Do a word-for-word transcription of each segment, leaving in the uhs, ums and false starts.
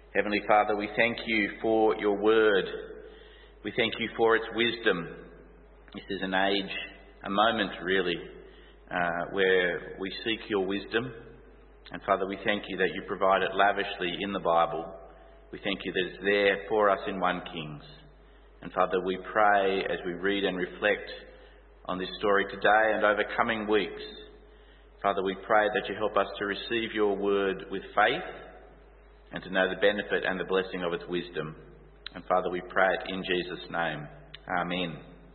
Heavenly Father, we thank you for your word. We thank you for its wisdom. This is an age, a moment really, uh, where we seek your wisdom. And Father, we thank you that you provide it lavishly in the Bible. We thank you that it's there for us in First Kings. And Father, we pray as we read and reflect on this story today and over coming weeks, Father, we pray that you help us to receive your word with faith and to know the benefit and the blessing of its wisdom. And Father, we pray it in Jesus' name. Amen.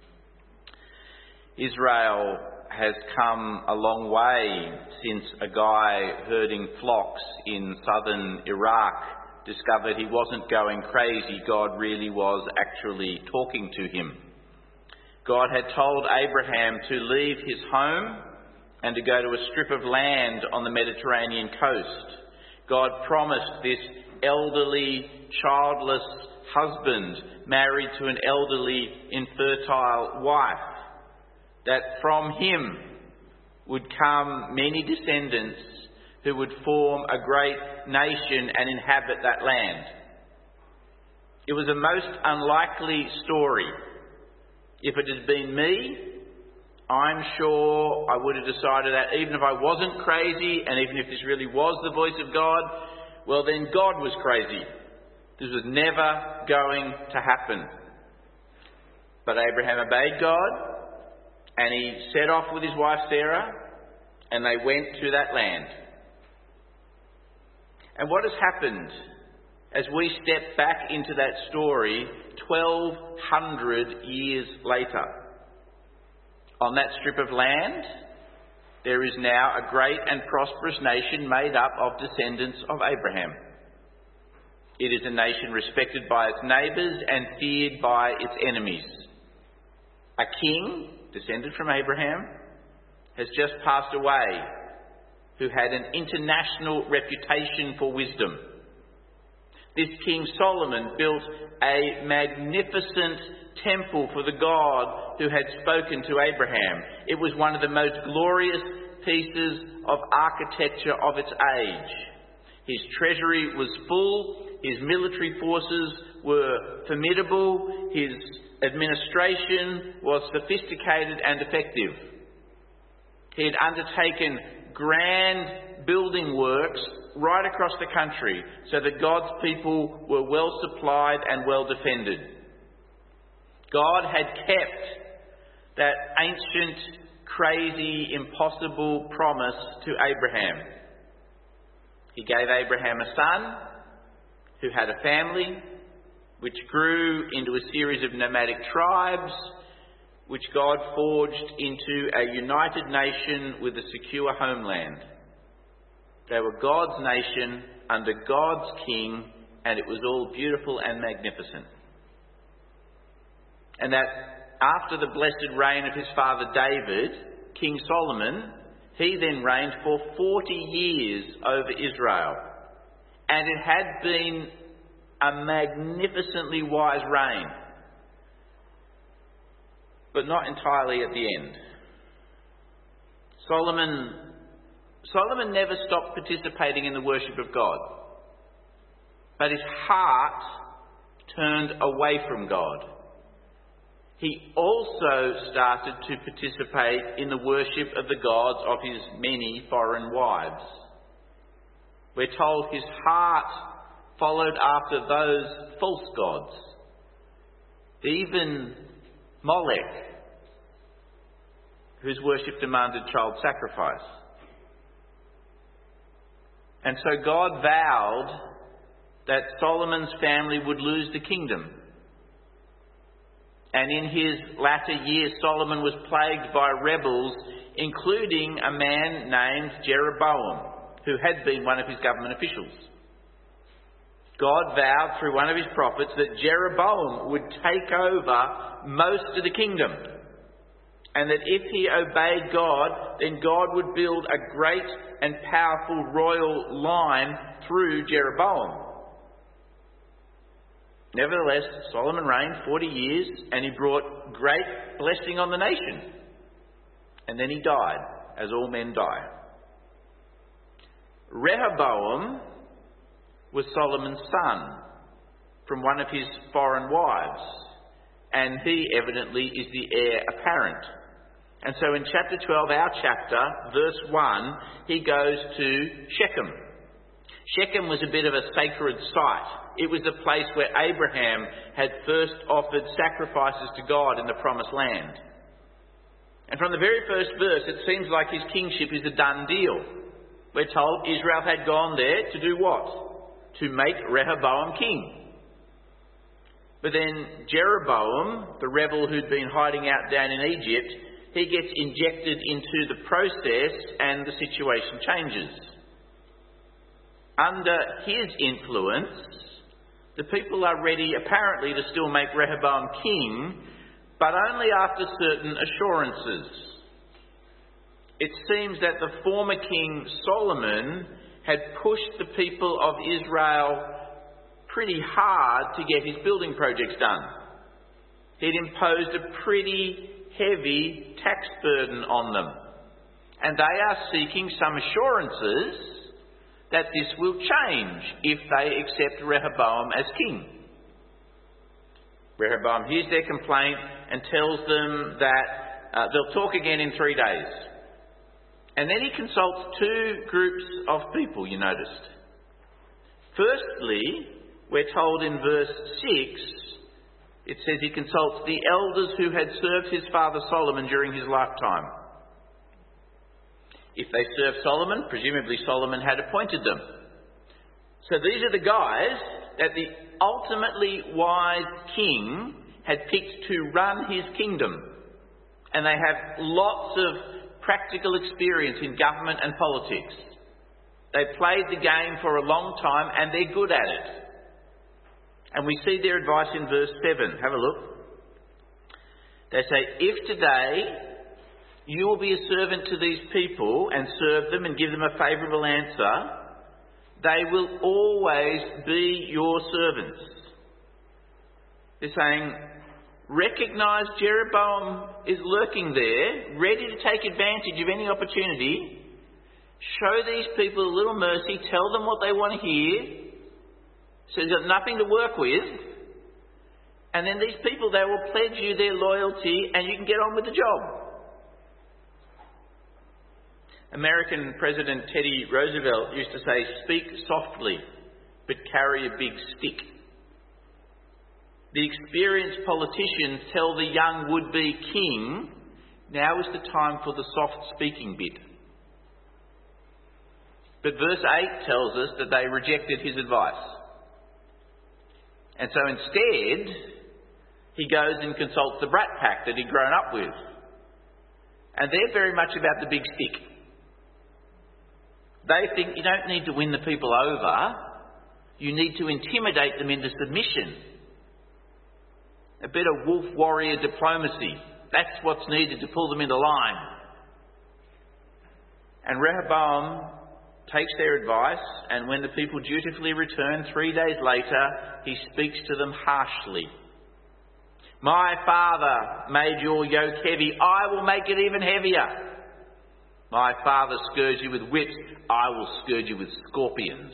Israel has come a long way since a guy herding flocks in southern Iraq discovered he wasn't going crazy. God really was actually talking to him. God had told Abraham to leave his home and to go to a strip of land on the Mediterranean coast. God promised this elderly, childless husband married to an elderly, infertile wife that from him would come many descendants who would form a great nation and inhabit that land. It was a most unlikely story. If it had been me, I'm sure I would have decided that even if I wasn't crazy and even if this really was the voice of God, well then God was crazy. This was never going to happen. But Abraham obeyed God and he set off with his wife Sarah and they went to that land. And what has happened as we step back into that story twelve hundred years later? On that strip of land, there is now a great and prosperous nation made up of descendants of Abraham. It is a nation respected by its neighbours and feared by its enemies. A king, descended from Abraham, has just passed away, who had an international reputation for wisdom. This King Solomon built a magnificent temple for the God who had spoken to Abraham. It was one of the most glorious pieces of architecture of its age. His treasury was full, his military forces were formidable, his administration was sophisticated and effective. He had undertaken grand building works right across the country so that God's people were well supplied and well defended. God had kept that ancient, crazy, impossible promise to Abraham. He gave Abraham a son who had a family, which grew into a series of nomadic tribes, which God forged into a united nation with a secure homeland. They were God's nation under God's king, and it was all beautiful and magnificent. And that after the blessed reign of his father David, King Solomon, he then reigned for forty years over Israel. And it had been a magnificently wise reign, but not entirely at the end. Solomon, Solomon never stopped participating in the worship of God, but his heart turned away from God. He also started to participate in the worship of the gods of his many foreign wives. We're told his heart followed after those false gods, even Molech, whose worship demanded child sacrifice. And so God vowed that Solomon's family would lose the kingdom. And in his latter years, Solomon was plagued by rebels, including a man named Jeroboam, who had been one of his government officials. God vowed through one of his prophets that Jeroboam would take over most of the kingdom, and that if he obeyed God, then God would build a great and powerful royal line through Jeroboam. Nevertheless, Solomon reigned forty years and he brought great blessing on the nation. And then he died, as all men die. Rehoboam was Solomon's son from one of his foreign wives, and he evidently is the heir apparent. And so in chapter twelve, our chapter, verse one, he goes to Shechem. Shechem was a bit of a sacred site. It was the place where Abraham had first offered sacrifices to God in the promised land. And from the very first verse, it seems like his kingship is a done deal. We're told Israel had gone there to do what? To make Rehoboam king. But then Jeroboam, the rebel who'd been hiding out down in Egypt, he gets injected into the process and the situation changes. Under his influence, the people are ready apparently to still make Rehoboam king, but only after certain assurances. It seems that the former king Solomon had pushed the people of Israel pretty hard to get his building projects done. He'd imposed a pretty heavy tax burden on them. And they are seeking some assurances that this will change if they accept Rehoboam as king. Rehoboam hears their complaint and tells them that uh, they'll talk again in three days. And then he consults two groups of people, you noticed. Firstly, we're told in verse six, it says he consults the elders who had served his father Solomon during his lifetime. If they served Solomon, presumably Solomon had appointed them. So these are the guys that the ultimately wise king had picked to run his kingdom. And they have lots of practical experience in government and politics. They've played the game for a long time and they're good at it. And we see their advice in verse seven. Have a look. They say, if today you will be a servant to these people and serve them and give them a favourable answer, they will always be your servants. They're saying, recognise Jeroboam is lurking there, ready to take advantage of any opportunity. Show these people a little mercy, tell them what they want to hear. So you've got nothing to work with. And then these people, they will pledge you their loyalty and you can get on with the job. American President Teddy Roosevelt used to say, speak softly, but carry a big stick. The experienced politicians tell the young would-be king, now is the time for the soft speaking bit. But verse eight tells us that they rejected his advice. And so instead, he goes and consults the brat pack that he'd grown up with. And they're very much about the big stick. They think you don't need to win the people over. You need to intimidate them into submission. A bit of wolf warrior diplomacy. That's what's needed to pull them into line. And Rehoboam takes their advice, and when the people dutifully return three days later, he speaks to them harshly. My father made your yoke heavy. I will make it even heavier. My father scourged you with whips. I will scourge you with scorpions.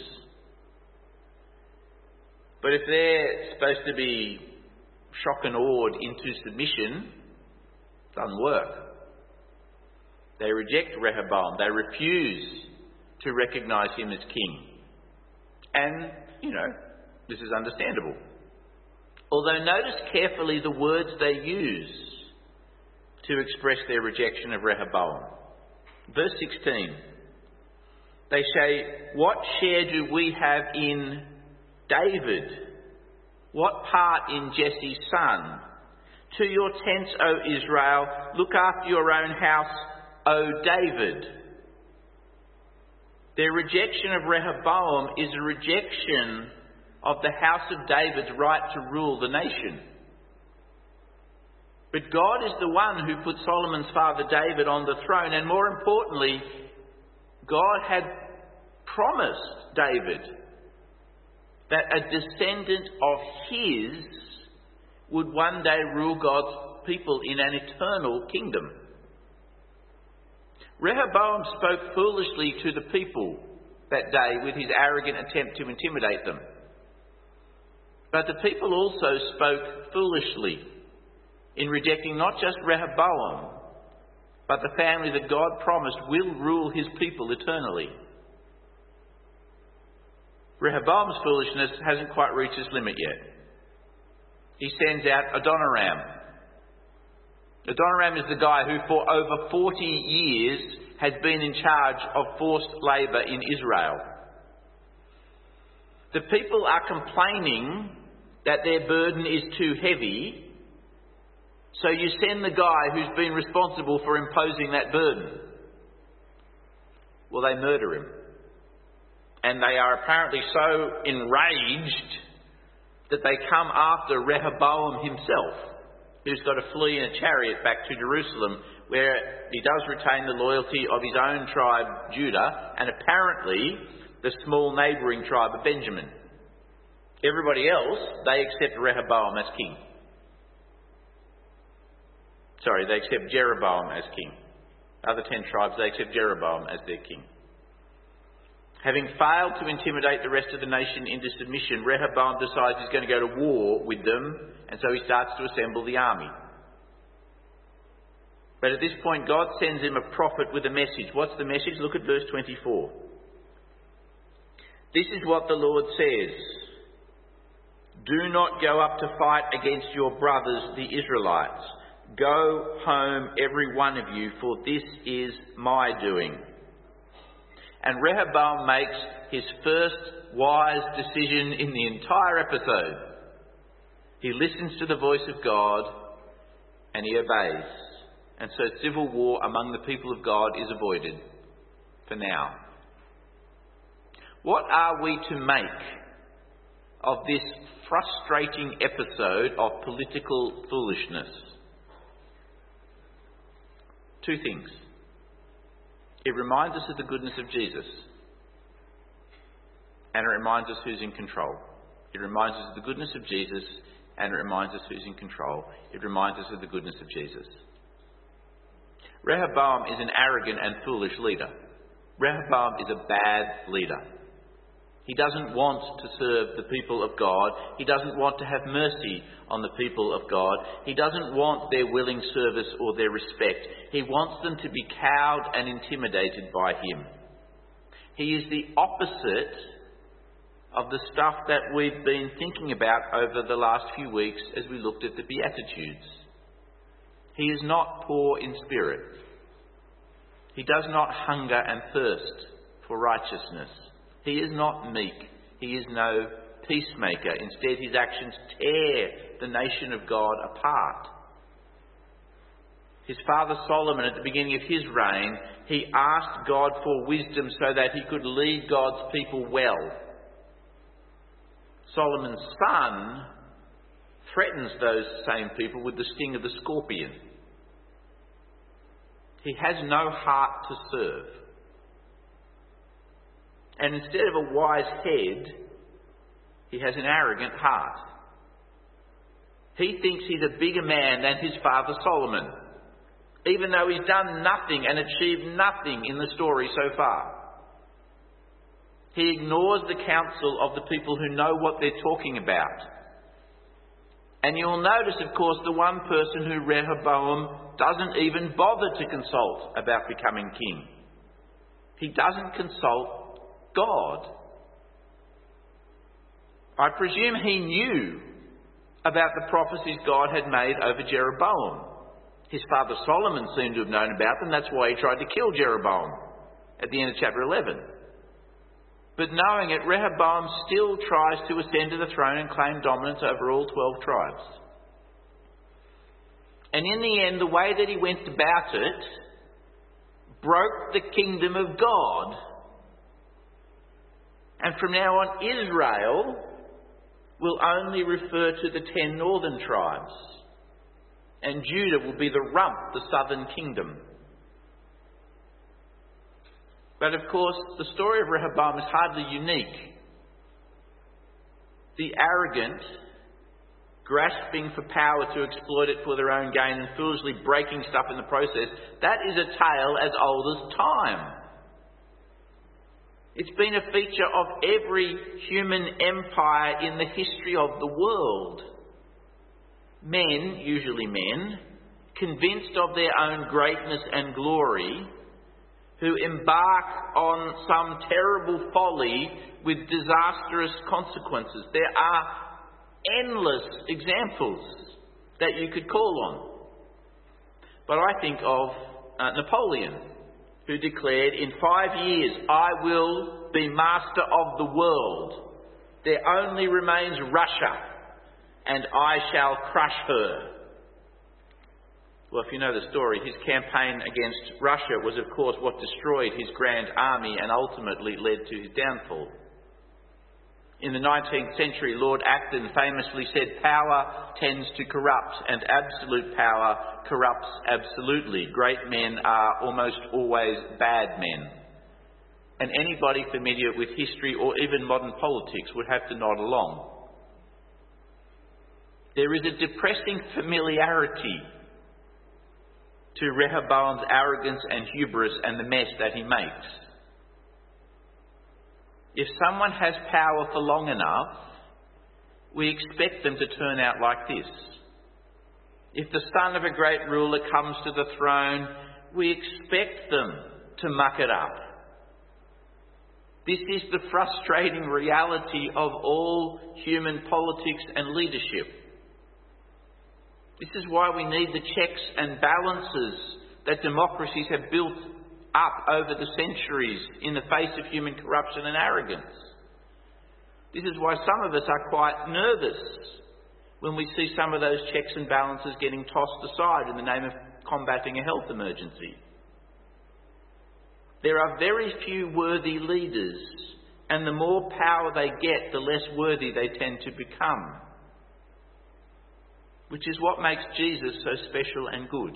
But if they're supposed to be shock and awed into submission, it doesn't work. They reject Rehoboam. They refuse to recognise him as king. And, you know, this is understandable. Although notice carefully the words they use to express their rejection of Rehoboam. Verse sixteen. They say, what share do we have in David? What part in Jesse's son? To your tents, O Israel, look after your own house, O David. Their rejection of Rehoboam is a rejection of the house of David's right to rule the nation. But God is the one who put Solomon's father David on the throne, and more importantly, God had promised David that a descendant of his would one day rule God's people in an eternal kingdom. Rehoboam spoke foolishly to the people that day with his arrogant attempt to intimidate them. But the people also spoke foolishly in rejecting not just Rehoboam, but the family that God promised will rule his people eternally. Rehoboam's foolishness hasn't quite reached its limit yet. He sends out Adoniram. Adoniram is the guy who for over forty years has been in charge of forced labour in Israel. The people are complaining that their burden is too heavy, so you send the guy who's been responsible for imposing that burden. Well, they murder him. And they are apparently so enraged that they come after Rehoboam himself, who's got to flee in a chariot back to Jerusalem, where he does retain the loyalty of his own tribe, Judah, and apparently the small neighbouring tribe of Benjamin. Everybody else, they accept Rehoboam as king. Sorry, they accept Jeroboam as king. Other ten tribes, they accept Jeroboam as their king. Having failed to intimidate the rest of the nation into submission, Rehoboam decides he's going to go to war with them, and so he starts to assemble the army. But at this point, God sends him a prophet with a message. What's the message? Look at verse twenty-four. This is what the Lord says. Do not go up to fight against your brothers, the Israelites. Go home, every one of you, for this is my doing. And Rehoboam makes his first wise decision in the entire episode. He listens to the voice of God and he obeys. And so civil war among the people of God is avoided for now. What are we to make of this frustrating episode of political foolishness? Two things. It reminds us of the goodness of Jesus. And it reminds us who's in control. It reminds us of the goodness of Jesus, and it reminds us who's in control. It reminds us of the goodness of Jesus. Rehoboam is an arrogant and foolish leader. Rehoboam is a bad leader. He doesn't want to serve the people of God. He doesn't want to have mercy on the people of God. He doesn't want their willing service or their respect. He wants them to be cowed and intimidated by him. He is the opposite of the stuff that we've been thinking about over the last few weeks as we looked at the Beatitudes. He is not poor in spirit. He does not hunger and thirst for righteousness. He is not meek. He is no peacemaker. Instead, his actions tear the nation of God apart. His father Solomon, at the beginning of his reign, he asked God for wisdom so that he could lead God's people well. Solomon's son threatens those same people with the sting of the scorpion. He has no heart to serve. And instead of a wise head, he has an arrogant heart. He thinks he's a bigger man than his father Solomon, even though he's done nothing and achieved nothing in the story so far. He ignores the counsel of the people who know what they're talking about. And you'll notice, of course, the one person who Rehoboam doesn't even bother to consult about becoming king. He doesn't consult God. I presume he knew about the prophecies God had made over Jeroboam. His father Solomon seemed to have known about them. That's why he tried to kill Jeroboam at the end of chapter eleven. But knowing it, Rehoboam still tries to ascend to the throne and claim dominance over all twelve tribes. And in the end, the way that he went about it broke the kingdom of God. And from now on, Israel will only refer to the ten northern tribes. And Judah will be the rump, the southern kingdom. But of course, the story of Rehoboam is hardly unique. The arrogant, grasping for power to exploit it for their own gain and foolishly breaking stuff in the process, that is a tale as old as time. It's been a feature of every human empire in the history of the world. Men, usually men, convinced of their own greatness and glory, who embark on some terrible folly with disastrous consequences. There are endless examples that you could call on. But I think of uh, Napoleon, who declared, in five years I will be master of the world. There only remains Russia, and I shall crush her. Well, if you know the story, his campaign against Russia was, of course, what destroyed his grand army and ultimately led to his downfall. In the nineteenth century, Lord Acton famously said, "Power tends to corrupt, and absolute power corrupts absolutely. Great men are almost always bad men." And anybody familiar with history or even modern politics would have to nod along. There is a depressing familiarity to Rehoboam's arrogance and hubris and the mess that he makes. If someone has power for long enough, we expect them to turn out like this. If the son of a great ruler comes to the throne, we expect them to muck it up. This is the frustrating reality of all human politics and leadership. This is why we need the checks and balances that democracies have built up over the centuries in the face of human corruption and arrogance. This is why some of us are quite nervous when we see some of those checks and balances getting tossed aside in the name of combating a health emergency. There are very few worthy leaders, and the more power they get, the less worthy they tend to become. Which is what makes Jesus so special and good.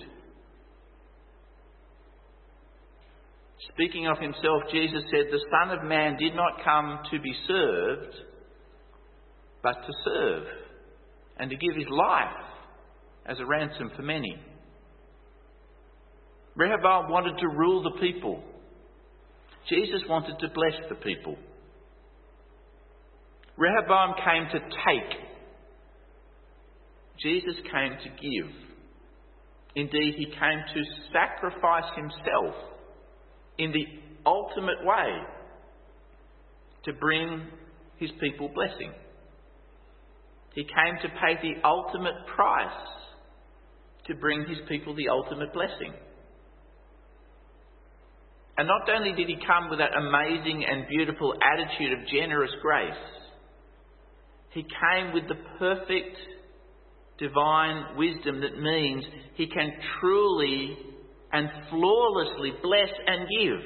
Speaking of himself, Jesus said, "The Son of Man did not come to be served, but to serve, and to give his life as a ransom for many." Rehoboam wanted to rule the people. Jesus wanted to bless the people. Rehoboam came to take. Jesus came to give. Indeed, he came to sacrifice himself in the ultimate way to bring his people blessing. He came to pay the ultimate price to bring his people the ultimate blessing. And not only did he come with that amazing and beautiful attitude of generous grace, he came with the perfect divine wisdom that means he can truly and flawlessly bless and give.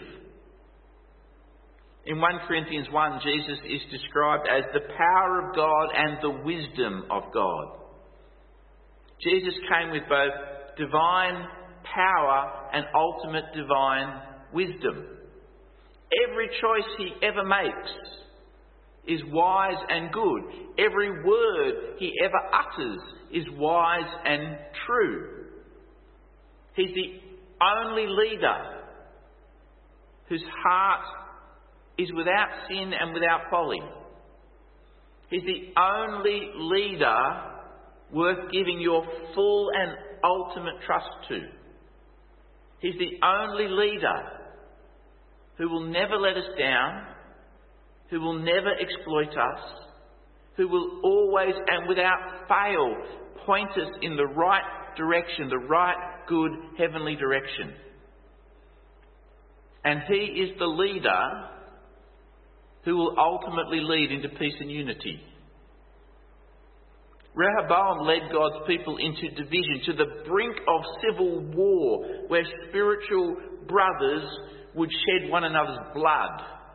In First Corinthians one, Jesus is described as the power of God and the wisdom of God. Jesus came with both divine power and ultimate divine wisdom. Every choice he ever makes is wise and good. Every word he ever utters is wise and true. He's the only leader whose heart is without sin and without folly. He's the only leader worth giving your full and ultimate trust to. He's the only leader who will never let us down, who will never exploit us, who will always and without fail point us in the right direction, the right, good, heavenly direction. And he is the leader who will ultimately lead into peace and unity. Rehoboam led God's people into division, to the brink of civil war, where spiritual brothers would shed one another's blood.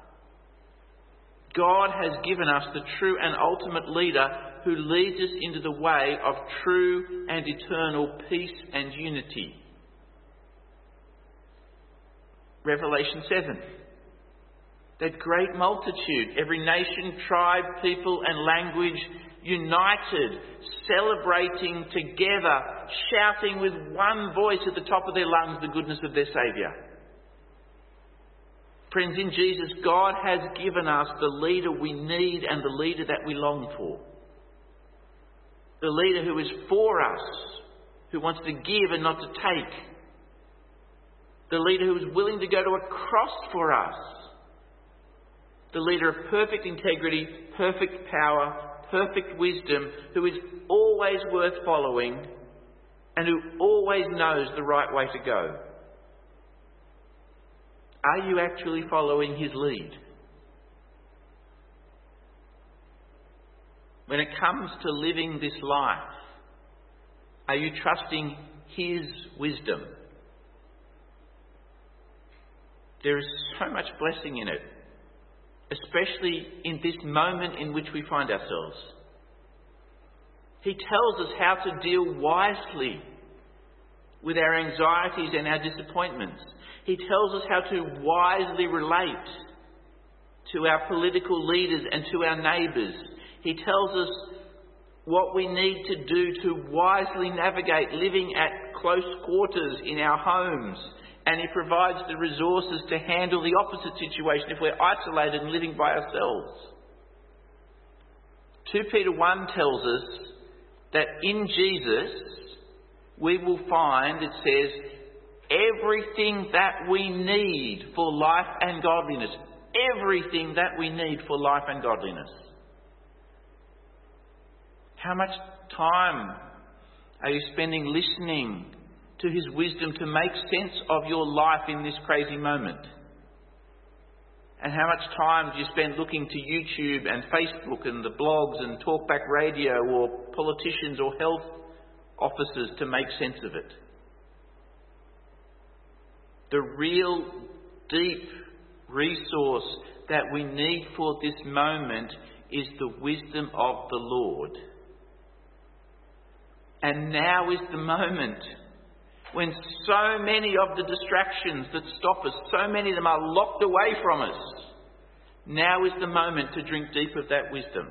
God has given us the true and ultimate leader who leads us into the way of true and eternal peace and unity. Revelation seven. That great multitude, every nation, tribe, people and language, united, celebrating together, shouting with one voice at the top of their lungs the goodness of their Saviour. Friends, in Jesus, God has given us the leader we need and the leader that we long for. The leader who is for us, who wants to give and not to take. The leader who is willing to go to a cross for us. The leader of perfect integrity, perfect power, perfect wisdom, who is always worth following and who always knows the right way to go. Are you actually following his lead? When it comes to living this life, are you trusting his wisdom? There is so much blessing in it, especially in this moment in which we find ourselves. He tells us how to deal wisely with our anxieties and our disappointments. He tells us how to wisely relate to our political leaders and to our neighbours. He tells us what we need to do to wisely navigate living at close quarters in our homes. And he provides the resources to handle the opposite situation if we're isolated and living by ourselves. Second Peter one tells us that in Jesus we will find, it says, everything that we need for life and godliness. Everything that we need for life and godliness. How much time are you spending listening to his wisdom to make sense of your life in this crazy moment? And how much time do you spend looking to YouTube and Facebook and the blogs and talkback radio or politicians or health officers to make sense of it? The real deep resource that we need for this moment is the wisdom of the Lord. And now is the moment when so many of the distractions that stop us, so many of them are locked away from us. Now is the moment to drink deep of that wisdom.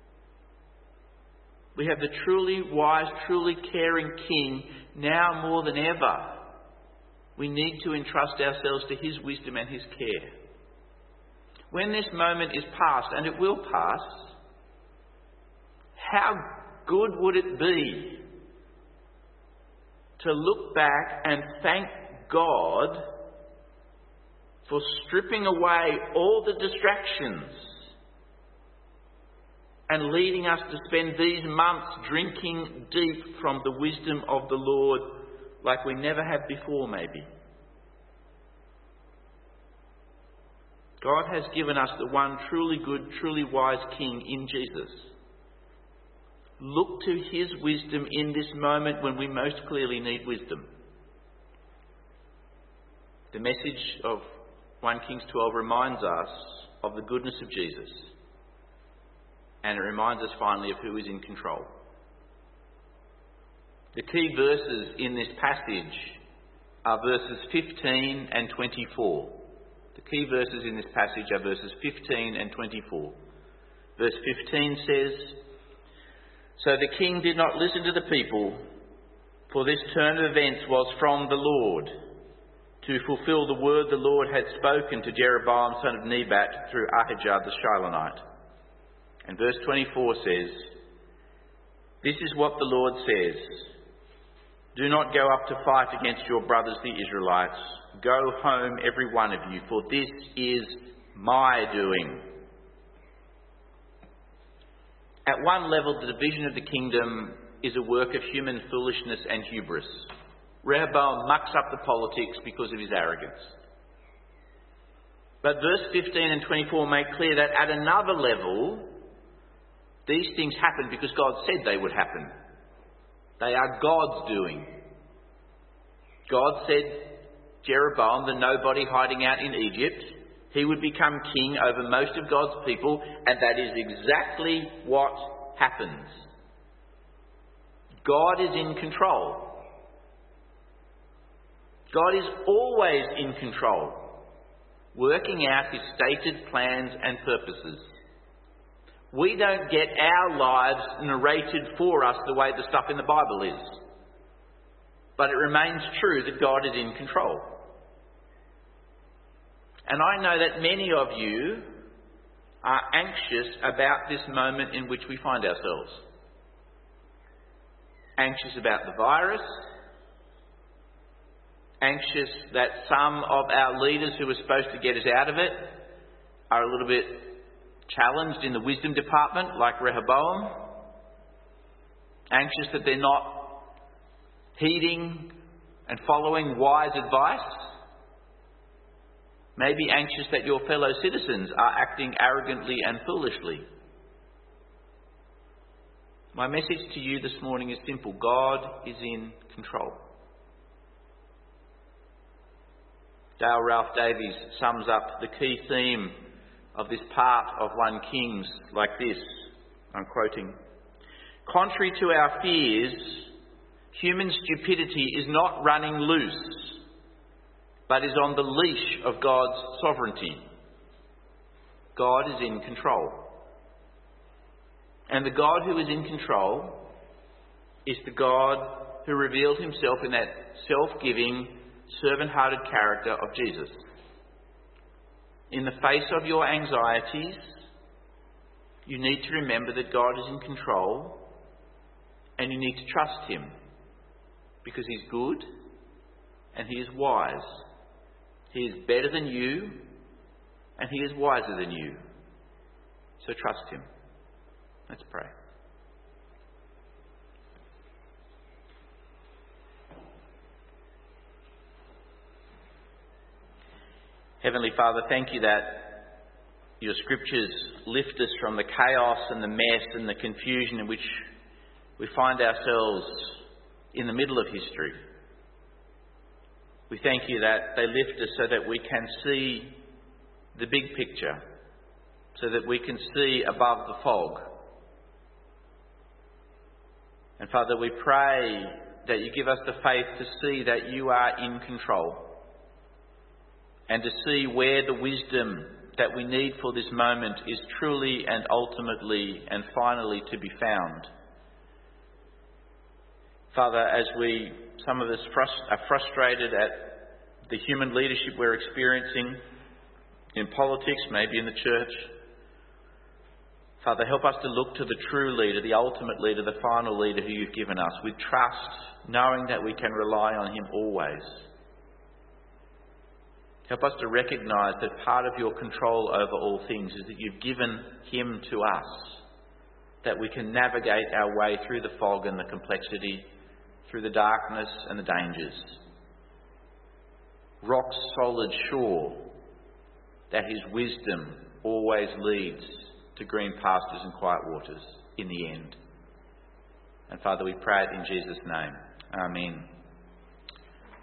We have the truly wise, truly caring King now more than ever. We need to entrust ourselves to his wisdom and his care. When this moment is past, and it will pass, how good would it be to look back and thank God for stripping away all the distractions and leading us to spend these months drinking deep from the wisdom of the Lord like we never have before, maybe. God has given us the one truly good, truly wise King in Jesus. Look to his wisdom in this moment when we most clearly need wisdom. The message of First Kings twelve reminds us of the goodness of Jesus. And it reminds us finally of who is in control. The key verses in this passage are verses fifteen and twenty-four. The key verses in this passage are verses fifteen and twenty-four. Verse fifteen says, "So the king did not listen to the people, for this turn of events was from the Lord, to fulfill the word the Lord had spoken to Jeroboam son of Nebat through Ahijah the Shilonite." And verse twenty-four says, "This is what the Lord says. Do not go up to fight against your brothers the Israelites. Go home every one of you, for this is my doing." At one level, the division of the kingdom is a work of human foolishness and hubris. Rehoboam mucks up the politics because of his arrogance. But verse fifteen and twenty-four make clear that at another level, these things happen because God said they would happen. They are God's doing. God said Jeroboam, the nobody hiding out in Egypt, he would become king over most of God's people, and that is exactly what happens. God is in control. God is always in control, working out his stated plans and purposes. We don't get our lives narrated for us the way the stuff in the Bible is. But it remains true that God is in control. And I know that many of you are anxious about this moment in which we find ourselves. Anxious about the virus. Anxious that some of our leaders who are supposed to get us out of it are a little bit challenged in the wisdom department, like Rehoboam. Anxious that they're not heeding and following wise advice. Maybe anxious that your fellow citizens are acting arrogantly and foolishly. My message to you this morning is simple. God is in control. Dale Ralph Davies sums up the key theme of this part of First Kings like this. I'm quoting. Contrary to our fears, human stupidity is not running loose, but is on the leash of God's sovereignty. God is in control. And the God who is in control is the God who revealed himself in that self-giving, servant-hearted character of Jesus. In the face of your anxieties, you need to remember that God is in control, and you need to trust him because he's good and he is wise. He is better than you and he is wiser than you. So trust him. Let's pray. Heavenly Father, thank you that your scriptures lift us from the chaos and the mess and the confusion in which we find ourselves in the middle of history. We thank you that they lift us so that we can see the big picture, so that we can see above the fog. And Father, we pray that you give us the faith to see that you are in control, and to see where the wisdom that we need for this moment is truly and ultimately and finally to be found. Father, as we, some of us frust- are frustrated at the human leadership we're experiencing in politics, maybe in the church, Father, help us to look to the true leader, the ultimate leader, the final leader who you've given us, with trust, knowing that we can rely on him always. Help us to recognise that part of your control over all things is that you've given him to us, that we can navigate our way through the fog and the complexity, through the darkness and the dangers. Rock solid sure that his wisdom always leads to green pastures and quiet waters in the end. And Father, we pray it in Jesus' name. Amen.